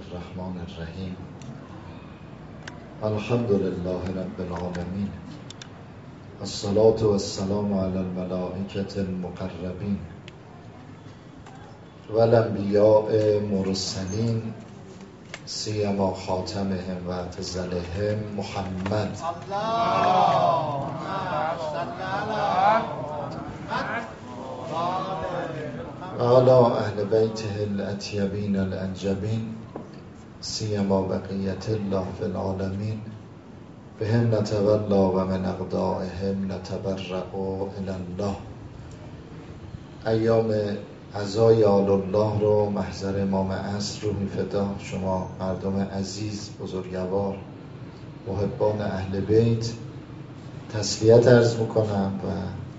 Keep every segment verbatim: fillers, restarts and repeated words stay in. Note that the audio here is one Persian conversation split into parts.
الرحمن الرحیم. الحمد لله رب العالمین. الصلاة والسلام علی الملائکة المقربین والانبیاء مرسلین سیما خاتمهم و افضلهم محمد اللهم صل علی اهل بیته الاطیبین الانجبین سیما بقیت الله فی العالمین بهم نتولا و من اقدائهم نتبرأ الی الله. ایام عزای آل الله رو محضر امام عصر رو میفدا. شما مردم عزیز، بزرگوار، محبان اهل بیت تسلیت عرض میکنم و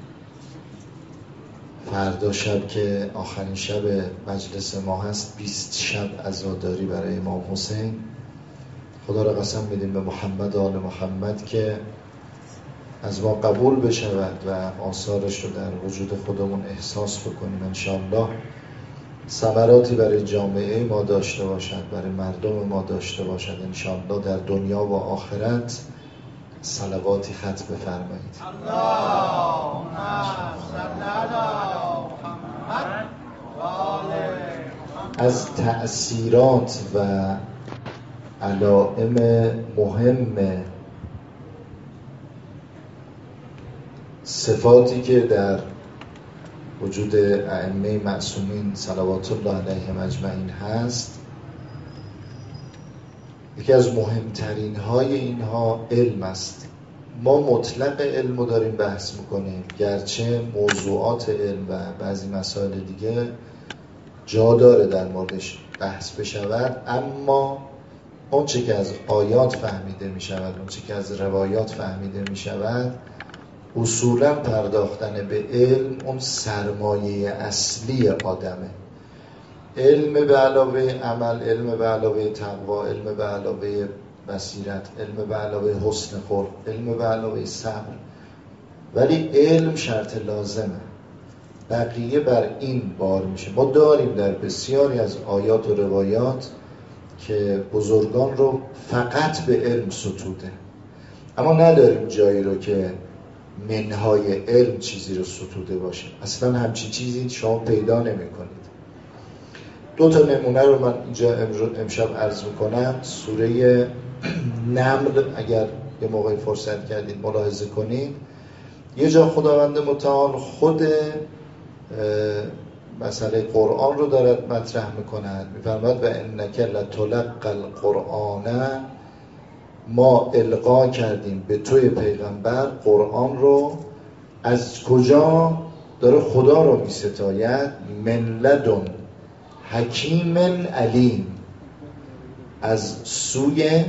فردا شب که آخرین شب مجلس ما هست بیست شب عزاداری برای امام حسین. خدا را قسم میدیم به محمد آل محمد که از ما قبول بشود و آثارش رو در وجود خودمون احساس بکنیم. انشاءالله ثمراتی برای جامعه ما داشته باشد، برای مردم ما داشته باشد. انشاءالله در دنیا و آخرت صلواتی ختم بفرمایید. اللهم صل علی محمد و آل محمد. از تأثیرات و علائم مهم صفاتی که در وجود ائمه معصومین صلوات الله علیهم اجمعین هست، یکی از مهمترین های اینها علم است. ما مطلق علم رو داریم بحث میکنیم، گرچه موضوعات علم و بعضی مسائل دیگه جا داره در موردش بحث بشود، اما اون چه که از آیات فهمیده میشود، اون چه که از روایات فهمیده میشود، اصولا پرداختن به علم اون سرمایه اصلی آدمه. علم به علاوه عمل، علم به علاوه تقوا، علم به علاوه بصیرت، علم به علاوه حسن خلق، علم به علاوه صبر، ولی علم شرط لازمه. بقیه بر این بار میشه. ما داریم در بسیاری از آیات و روایات که بزرگان رو فقط به علم ستوده، اما نداریم جایی رو که منهای علم چیزی رو ستوده باشه. اصلا همچین چیزی شما پیدا نمی کنید. دو تا نمونه رو من اینجا امشب عرض میکنم. سوره نمل اگر یه موقعی فرصت کردید ملاحظه کنید، یه جا خداوند متعال خود مسئله قرآن رو دارد مطرح میکند. میفرماد و انک لتلقی القرآن، ما القا کردیم به توی پیغمبر قرآن رو. از کجا داره خدا رو میستاید؟ من لدن حکیم علیم، از سوی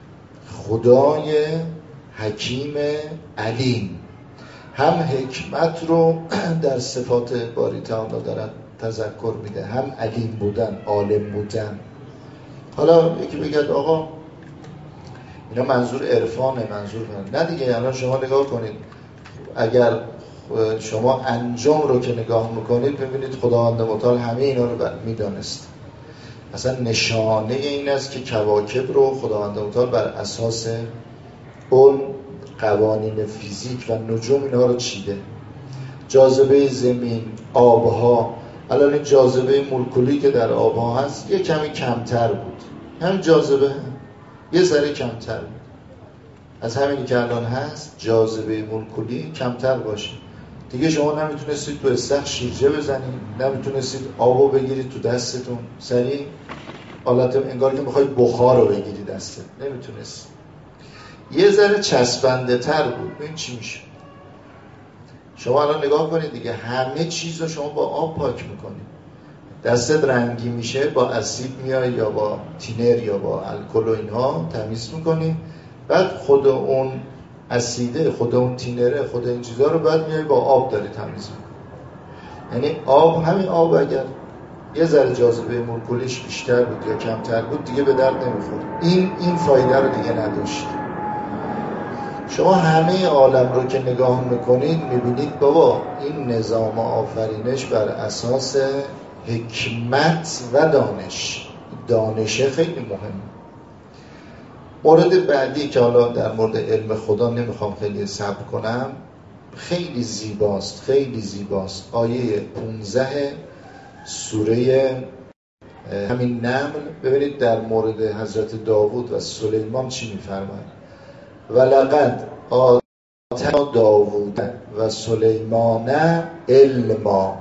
خدای حکیم علیم. هم حکمت رو در صفات باری تعالی دارد تذکر میده، هم علیم بودن، عالم بودن. حالا یکی بگد آقا اینا منظور عرفانه، منظور کنه. نه دیگه. الان شما نگاه کنید، اگر شما انجام رو که نگاه میکنید ببینید خداوند متعال همه اینا رو میدانست. اصلا نشانه این است که کواکب رو خداوند متعال بر اساس اون قوانین فیزیک و نجوم اینا رو چیده. جاذبه زمین، آبها، الان این جاذبه مولکولی که در آبها هست یه کمی کمتر بود، هم جاذبه یه ذره کمتر بود از همینی که الان هست. جاذبه مولکولی کمتر باشه دیگه شما نمیتونستید تو استخر شیرجه بزنید، نمیتونستید آبو بگیرید تو دستتون سریع، حالت انگار که میخواید بخار رو بگیرید دستت، نمیتونستید. یه ذره چسبنده تر بود. این چی میشه؟ شما الان نگاه کنید دیگه، همه چیز رو شما با آب پاک میکنید. دستت رنگی میشه، با اسید میای یا با تینر یا با الکل و اینها تمیز میکنی، بعد خود اون اسیده، خود اون تینره، خود این چیزها رو بعد میای با آب داری تمیز میکنی. یعنی آب، همین آب اگر یه ذره جاذبه مولکولیش بیشتر بود یا کمتر بود دیگه به درد نمیخورد. این این فایده رو دیگه نداشت. شما همه عالم رو که نگاه میکنید میبینید بابا این نظام آفرینش بر اساس حکمت و دانش، دانشه خیلی مهمه. مورد بعدی که حالا در مورد علم خدا نمیخوام خیلی صبر کنم، خیلی زیباست، خیلی زیباست. آیه پانزده سوره همین نمل، ببینید در مورد حضرت داوود و سلیمان چی میفرماید. ولقد آتینا داوود و سلیمان علما،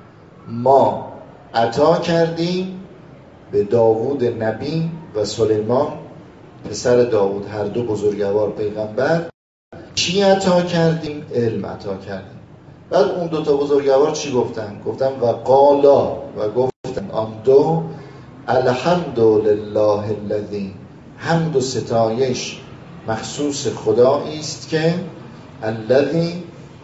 ما عطا کردیم به داوود نبی و سلیمان پسر داوود، هر دو بزرگوار پیغمبر، چی عطا کردیم؟ علم عطا کردیم. بعد اون دو تا بزرگوار چی گفتن؟ گفتن و قالا، و گفتن آن دو الحمدلله الذی، حمد و ستایش مخصوص خدایی است که الذی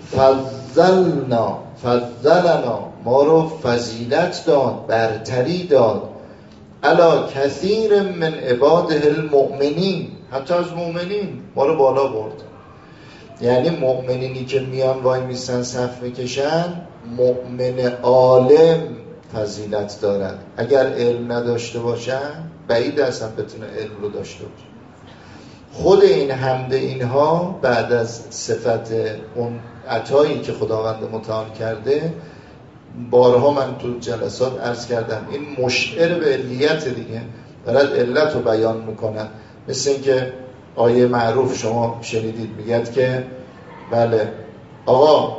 فضلنا، فضلنا، ما رو فضیلت داد، برتری داد، علی کثیر من عباده المؤمنین، حتی از مؤمنین ما رو بالا برد. یعنی مؤمنینی که میان وای میستن صف میکشن، مؤمن عالم فضیلت دارد. اگر علم نداشته باشن بعید اصلا بتونه علم رو داشته باشه. خود این حمد اینها بعد از صفت اون عطایی که خداوند متعال کرده، بارها من تو جلسات عرض کردم این مشعر به علیت دیگه، دارد علت رو بیان میکنن. مثل این که آیه معروف شما شنیدید میگد که بله آقا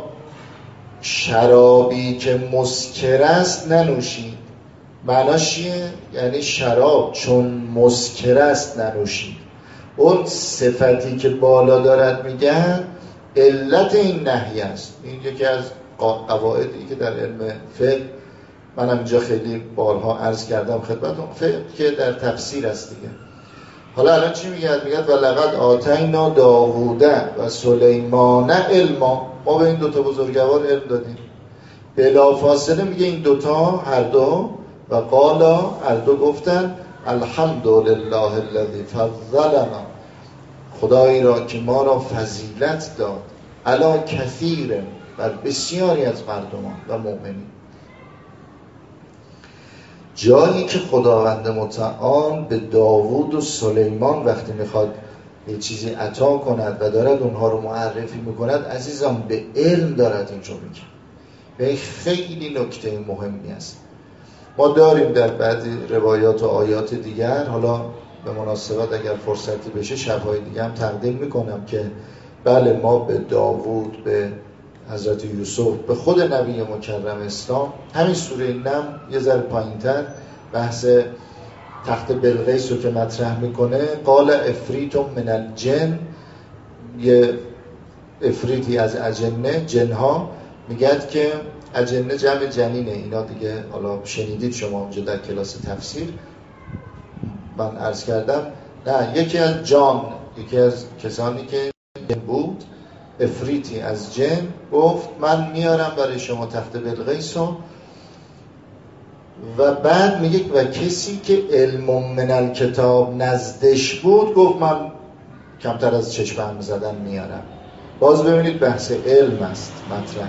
شرابی که مسکر است ننوشید. معناش چیه؟ یعنی شراب چون مسکر است ننوشید. اون صفتی که بالا دارد میگن علت این نهی است. این یکی از قواعدی که در علم فقه من اینجا خیلی بارها عرض کردم خدمتتون، فقه که در تفسیر است دیگه. حالا الان چی میگه؟ میگه ولقد آتینا داوود و سلیمان علما، ما به این دوتا بزرگوار علم دادیم. بلافاصله میگه این دوتا هر دو و قالا، هر دو گفتن الحمدلله الذی فضلنا، خدایی را که ما را فضیلت داد، علی کثیر، بر بسیاری از مردمان و مؤمنین. جایی که خداوند متعال به داوود و سلیمان وقتی میخواد یه چیزی عطا کند و دارد اونها رو معرفی میکند، عزیزان به علم دارد اینجا میگه. و این خیلی نکته مهمی است. ما داریم در بعضی روایات و آیات دیگر، حالا به مناسبت اگر فرصتی بشه شبهای دیگه هم تقدیم میکنم که بله ما به داوود، به حضرت یوسف، به خود نبی مکرم اسلام، همین سوره نم یه ذره پایین‌تر بحث تخت بلقیس رو که مطرح میکنه، قال افریت من الجن، یه افریتی از اجنه، جنها، میگد که اجنه جمع جنینه، اینا دیگه حالا شنیدید شما اونجا در کلاس تفسیر من عرض کردم. نه، یکی از جان، یکی از کسانی که بود، افریتی از جن، گفت من میارم برای شما تخت بلقیس و بعد میگه و کسی که علم من الکتاب نزدش بود گفت من کمتر از چشمم زدن میارم. باز ببینید بحث علم است مطرح.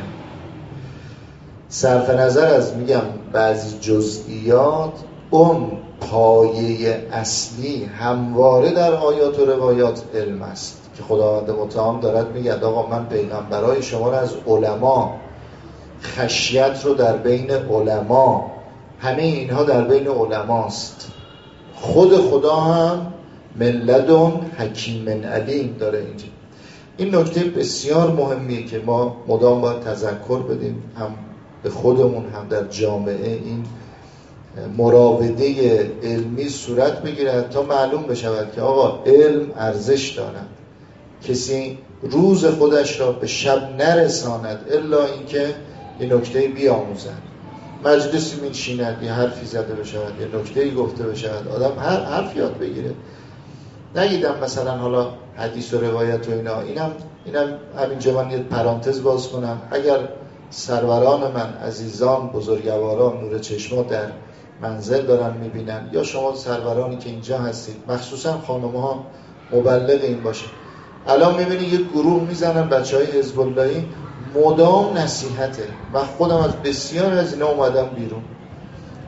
صرف نظر از میگم بعضی جزئیات، اون پایه اصلی همواره در آیات و روایات علم است که خداوند متعال دارد میگه آقا من پیغمبرای شما رو از علما، خشیت رو در بین علما، همه اینها در بین علماست. خود خدا هم من لدن حکیم علیم داره اینجا. این نکته بسیار مهمیه که ما مدام باید تذکر بدیم، هم به خودمون هم در جامعه این مراوده علمی صورت بگیرد تا معلوم بشود که آقا علم ارزش دارد. کسی روز خودش را به شب نرساند الا اینکه یه نکته بیاموزد، مجلسی میشیند یه حرفی زده بشود، یه نکته‌ای گفته بشود، آدم هر حرف یاد بگیره. نگیدم مثلا حالا حدیث و روایت و اینا، اینم اینم همینجا من یه پرانتز باز کنم. اگر سروران من، عزیزان، بزرگواران، نور چشمات در منزل دارن میبینن، یا شما سرورانی که اینجا هستید، مخصوصا خانم‌ها مبلغ این باشه، الان میبینی یه گروه میزنن بچهای حزب اللهی، مدام نصیحته. من خودم از بسیار از اینا اومدم بیرون.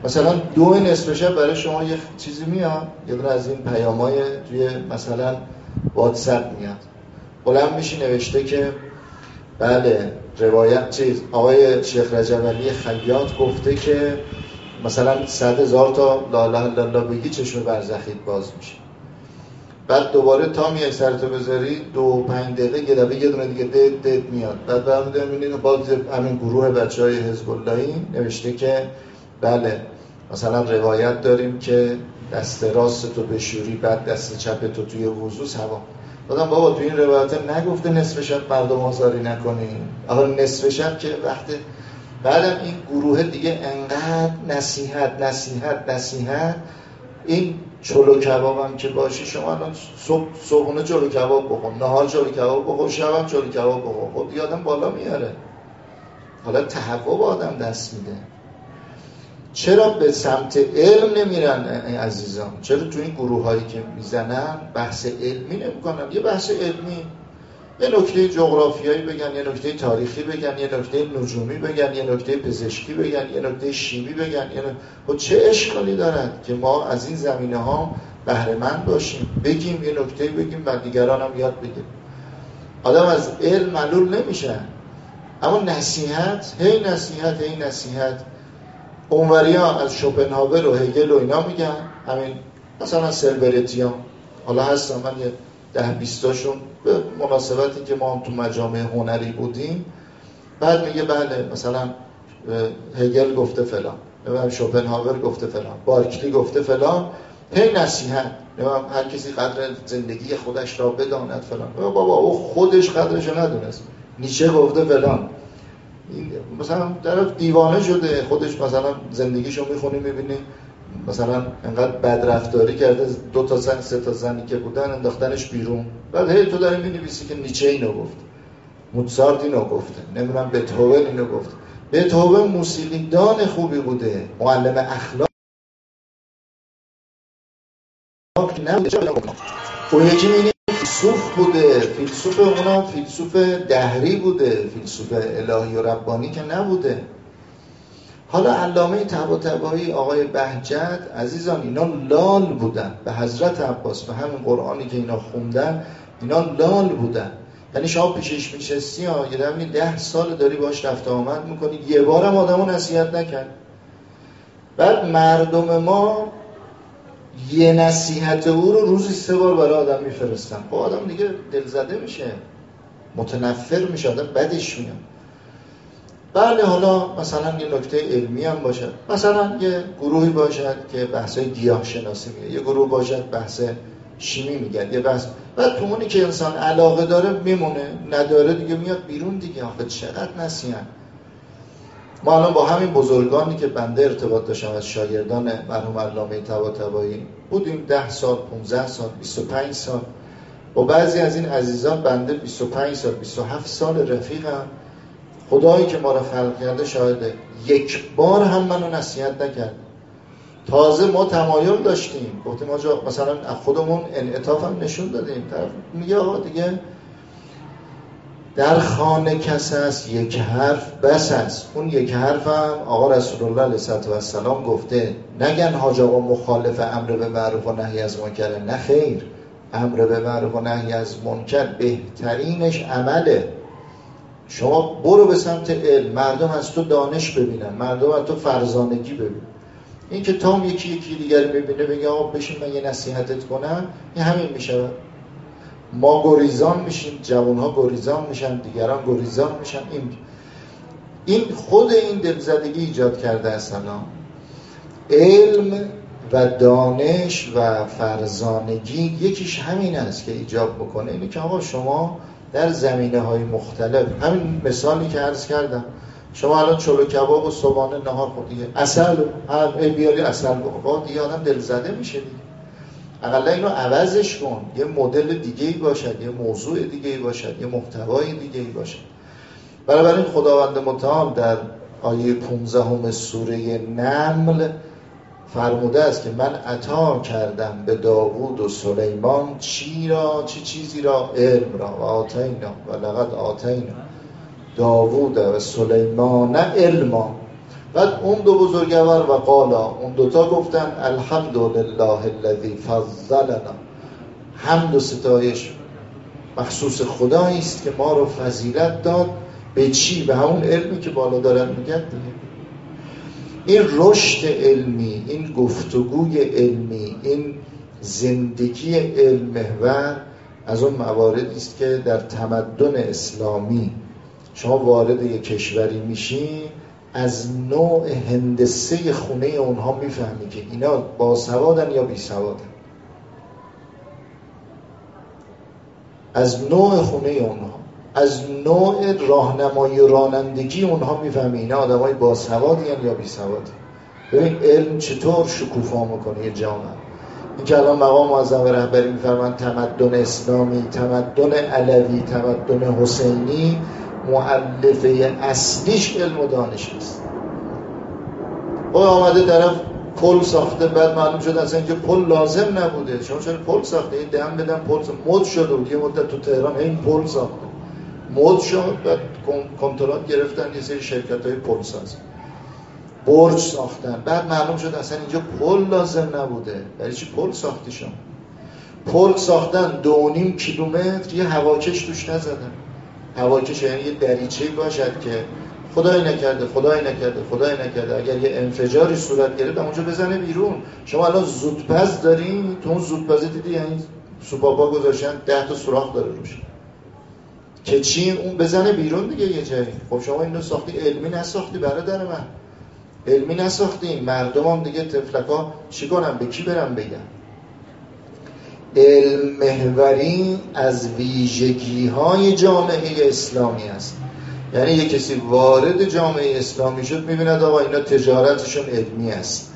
مثلا دو نصف شب برای شما یه چیزی میاد، یه دونه از این پیام‌های توی مثلا واتساپ میاد، بلند میشی نوشته که بله روایت چیز آقای شیخ رجب علی خیاط گفته که مثلا صد هزار تا لا اله الا الله بگی چشم برزخیت باز میشه. بعد دوباره تا میای سرتو بذاری دو پنج دقیقه یه دفعه یه دونه دیگه دد دد میاد. بعد برمی‌دارم می‌بینید باز همین گروه بچهای حزب اللهی نوشته که بله مثلا روایت داریم که دست راست تو بشوری بعد دست چپ تو توی وضو ثواب. دادم بابا تو این روایت نگفته نصف شب مردم آزاری نکنین. آخه نصف شب که وقت بعدم این گروه دیگه انقدر نصیحت نصیحت نصیحت. این چلو کباب هم که باشی شما الان صبح صبحونه چلو کباب بخور، نهار چلو کباب بخور، شب هم چلو کباب بخور، خب دیگه آدم بالا میاره. حالا تهوع با آدم دست میده. چرا به سمت علم نمیرن عزیزان؟ چرا تو این گروه هایی که میزنن بحث علمی نمیکنن؟ یه بحث علمی، یه نکته جغرافیایی بگن، یه نکته تاریخی بگن، یه نکته نجومی بگن، یه نکته پزشکی بگن، یه نکته شیمی بگن، یه نکته... خب چه اشکالی دارد که ما از این زمینه ها بهره مند باشیم، بگیم یه نکته بگیم و دیگران هم یاد بگیم. آدم از علم معلول نمیشه. اما نصیحت، هی نصیحت، هی نصیحت. اونوریا از شوپنهاور و هگل و اینا میگن، همین مثلا سلبرتیان حالا هستن، من یه ده بیستاشون به مناسبتی که ما هم تو مجامع هنری بودیم، بعد میگه بله مثلا هگل گفته فلان، نمیدونم شوپنهاور گفته فلان، بارکلی گفته فلان، هی نصیحت، نمیدونم هر کسی قدر زندگی خودش را بداند فلان. بابا او خودش قدرش رو ندونست، نیچه گفته فلان. مثلا طرف دیوانه شده، خودش مثلا زندگیشو میخونی میبینی مثلا انقدر بدرفتاری کرده، دو تا زن سه تا زنی که بودن انداختنش بیرون. بعد هی تو داری می‌نویسی که نیچه اینو گفت، موزارت اینو گفته، نمیدونم بتهوون اینو گفت. بتهوون موسیقیدان خوبی بوده، معلم اخلاق نبوده. اون یکی میگه فیلسوف بوده، فیلسوف اونم فیلسوف دهری بوده، فیلسوف الهی و ربانی که نبوده. حالا علامه طباطبایی، آقای بهجت، عزیزان اینا لال بودن به حضرت عباس، به همین قرآنی که اینا خوندن اینا لال بودن. یعنی شما پیشش میشستی ها، یه دمی ده سال داری باش رفت آمد میکنی، یه بارم آدمو نصیحت نکرد. بعد مردم ما یه نصیحت او رو روزی سه بار برای آدم میفرستن. خب آدم دیگه دلزده میشه، متنفر میشه، آدم بدش میاد. بله حالا مثلا یه نکته علمی هم باشد، مثلا یه گروهی باشد که بحثای گیاه شناسی میگه، یه گروه باشد بحث شیمی میگه، یه بحث، بعد تو اونی که انسان علاقه داره میمونه، نداره دیگه میاد بیرون دیگه. آخه چقدر نصیحت. ما الان با همین بزرگانی که بنده ارتباط داشتم از شاگردان مرحوم علامه طباطبایی بودیم، ده سال، پانزده سال، بیست و پنج سال. با بعضی از این عزیزان بنده بیست و پنج سال، بیست و هفت سال رفیقم. خدایی که ما را خلق کرده شاهده، یک بار هم منو نصیحت نکرد. تازه ما تمایل داشتیم، گفتیم آجا مثلا خودمون انعطاف هم نشون دادیم. طرف میگه آقا دیگه در خانه کس است یک حرف بس است. اون یک حرف هم آقا رسول الله علیه السلام گفته، نگن حاج آقا مخالف امر به معروف و نهی از منکر. نه خیر، امر به معروف و نهی از منکر بهترینش عمله. شما برو به سمت علم، مردم از تو دانش ببینن، مردم از تو فرزانگی ببینن. این که تام یکی یکی دیگر میبینه بگه آقا بشین من یه نصیحتت کنم، این همین میشه. ما گریزان میشیم، جوانها گریزان میشن، دیگران گریزان میشن. این این خود این دلزدگی ایجاد کرده اصلا. علم و دانش و فرزانگی یکیش همین است که ایجاب بکنه اینه که آقا شما در زمینه های مختلف، همین مثالی که عرض کردم، شما الان چلو کباب و صبحانه نهار خوردید، عسل ای بیاری عسل بخور، دیگه آدم دلزده میشه دیگه. اقلا اینو عوضش کن، یه مدل دیگه‌ای باشد، یه موضوع دیگه‌ای باشد، یه محتوای دیگه‌ای باشد. بنابراین خداوند متعال در آیه پانزدهم سوره نمل فرموده است که من عطا کردم به داوود و سلیمان چی را، چی چیزی را؟ علم را. و آتینا و لقد آتینا داوود و سلیمان علما. بعد اون دو بزرگوار و قالا، اون دوتا گفتن الحمدلله الذی فضلنا، حمد و ستایش مخصوص خدایی است که ما رو فضیلت داد به چی؟ به همون علمی که بالا دارن میگن دیگه. این رشد علمی، این گفتگوی علمی، این زندگی علم محور از اون مواردی است که در تمدن اسلامی شما وارد یک کشوری میشی، از نوع هندسه خونه اونها میفهمی که اینا باسوادن یا بیسوادن، از نوع خونه اونها، از نوع راهنمایی و رانندگی اونها میفهمی اینا آدمای باسوادی یا بیسوادی. ببین علم چطور شکوفا میکنه یه جامعه. این که الان مقام معظم رهبری میفرمان تمدن اسلامی، تمدن علوی، تمدن حسینی، مؤلفه اصلیش علم و دانش است. او آمده طرف پل ساخته، بعد معلوم شد اصلا اینجا پل لازم نبوده، شما چرا پل ساخته؟ این دم بدن پل مد شده بود، یه مدت تو تهران این پل ساخته مد شد، بعد کنترات گرفتن یه سری شرکت‌های پل ساز برج ساختن، بعد معلوم شد اصلا اینجا پل لازم نبوده. برای چی پل ساختی شما؟ پل ساختن دو و نیم کیلومتر یه هواکش توش نزدن. هواکش یعنی یه دریچه‌ای باشد که خدای نکرده خدای نکرده خدای نکرده اگر یه انفجاری صورت گرفت اونجا بزنه بیرون. شما الان زودپز دارین، تو اون زودپزی دیدی یعنی سوپاپا گذاشتن ده تا سوراخ داره روش که چی اون بزنه بیرون دیگه یه جایی. خب شما اینو ساختی، علمی نساختی برادر من، علمی نساختی. مردم هم دیگه تفلکا چی کنم، به کی برم بگم؟ علم محوری از ویژگی های جامعه اسلامی است. یعنی یک کسی وارد جامعه اسلامی شد میبیند آقا اینا تجارتشون علمی است،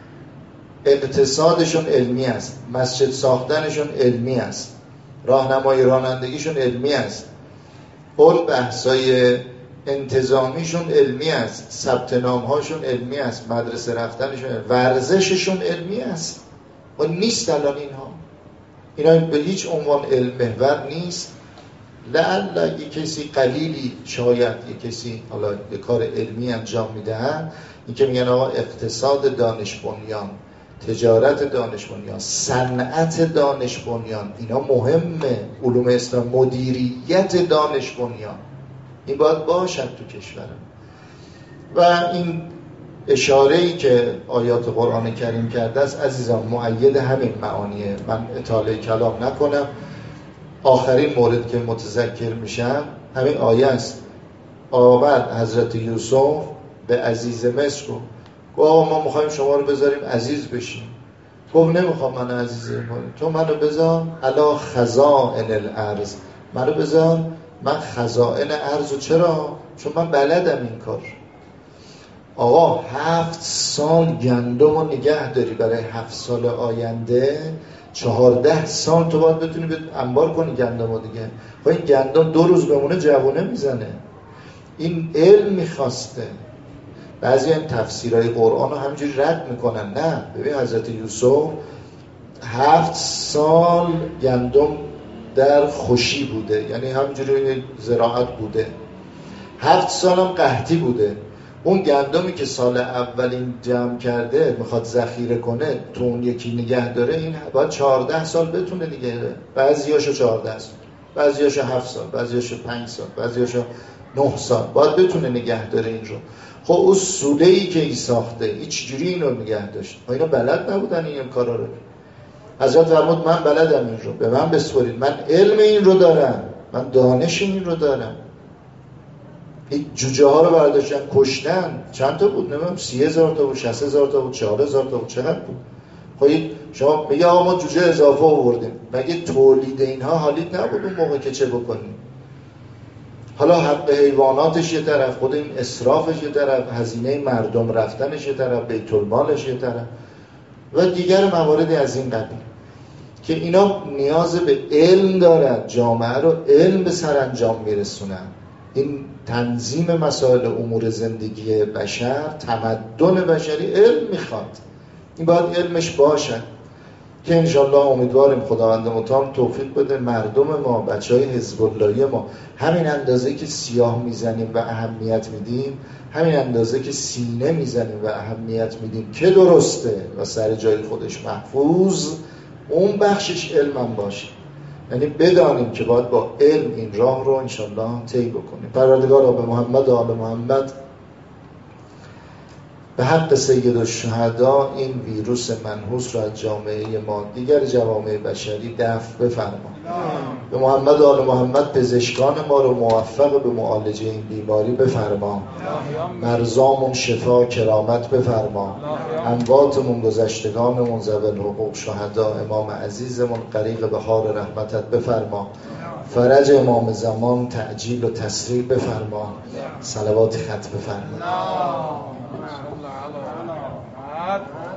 اقتصادشون علمی است، مسجد ساختنشون علمی است، راهنمایی رانندگیشون علمی است، اول بحثای انتظامیشون علمی است، ثبت نامهاشون علمی است، مدرسه رفتنشون، ورزششون علمی است. و نیست الان اینها، اینا به هیچ عنوان علم محور نیست. لعل یک کسی قلیلی شاید یک کسی حالا یک کار علمی انجام میدهند، این که میگن آقا اقتصاد دانش بنیان، تجارت دانش بنیان، صنعت دانش بنیان، اینا مهمه. علوم اسلام، مدیریت دانش بنیان، این باید باشد تو کشورم. و این اشاره‌ای که آیات قرآن کریم کرده است عزیزان مؤید همین معانیه. من اطاله کلام نکنم، آخرین مورد که متذکر میشم همین آیه است. آمد حضرت یوسف به عزیز مصر گفت آقا ما میخوایم شما رو بذاریم عزیز بشیم. گفت نمیخوام من عزیزی کنیم، تو منو بذار علا خزائن الارض، منو بذار من خزائن ارض. و چرا؟ چون من بلدم این کار. آقا هفت سال گندم رو نگه داری برای هفت سال آینده، چهارده سال تو باید بتونی به انبار کنی گندم رو دیگه. خب این گندم دو روز بمونه جوونه میزنه. این علم میخواسته. بعضی این تفسیرهای قرآن رو همینجوری رد میکنن. نه، ببین حضرت یوسف هفت سال گندم در خوشی بوده، یعنی همینجوری زراعت بوده، هفت سال هم قحطی بوده. اون گندمی که سال اولین جمع کرده میخواد ذخیره کنه، تو اون یکی نگه داره، این باید چهارده سال بتونه دیگه. بعضیاشو چهارده سال، بعضیاشو هفت سال، بعضیاشو پنج سال، بعضیاشو نه سال باید بتونه نگه داره این رو. خب اون سوله‌ای که این ساخته این چجوری اینو نگه داشت؟ اینا بلد نبودن این کارا رو. حضرت فرمود من بلدم این رو، به من بسپارید، من علم این رو دارم، من دانش این رو دارم. این جوجه ها رو برداشتن کشتن، چند تا بود؟ نمیدونم سی هزار تا بود، شصت هزار تا بود، چهار هزار تا بود، چقدر بود؟ خب شما میگه آقا ما جوجه اضافه آوردیم، مگه تولید اینها حالیت نبود اون موقع که چه بکنیم؟ حالا حق حیواناتش یه طرف، خود این اسرافش یه طرف، هزینه مردم رفتنش یه طرف، بیت المالش یه طرف و دیگر مواردی از این قبیل که اینا نیاز به علم دارد. جامعه رو علم به سرانجام میرسونن. این تنظیم مسائل امور زندگی بشر، تمدن بشری علم میخواد. این باید علمش باشد. که انشالله امیدواریم خداوند متعال توفیق بده مردم ما، بچه های حزب اللهی ما همین اندازه که سیاه میزنیم و اهمیت میدیم، همین اندازه که سینه میزنیم و اهمیت میدیم که درسته و سر جای خودش محفوظ، اون بخشش علم باشه. یعنی بدانیم که باید با علم این راه رو انشالله طی بکنیم. پروردگارا به محمد و آل محمد به حق سید الشهدا این ویروس منحوس رو از جامعه ما دیگر جوامع بشری دفع بفرما. به محمد و آل محمد پزشکان ما رو موفق به معالجه این بیماری بفرما. مرزامون شفا کرامت بفرما. امواتمون گذشتگانمون ذوی الحقوق شهدا امام عزیزمون غریق بحار رحمتت بفرما. فرج امام زمان تعجیل و تسریع بفرما. صلوات خط بفرما.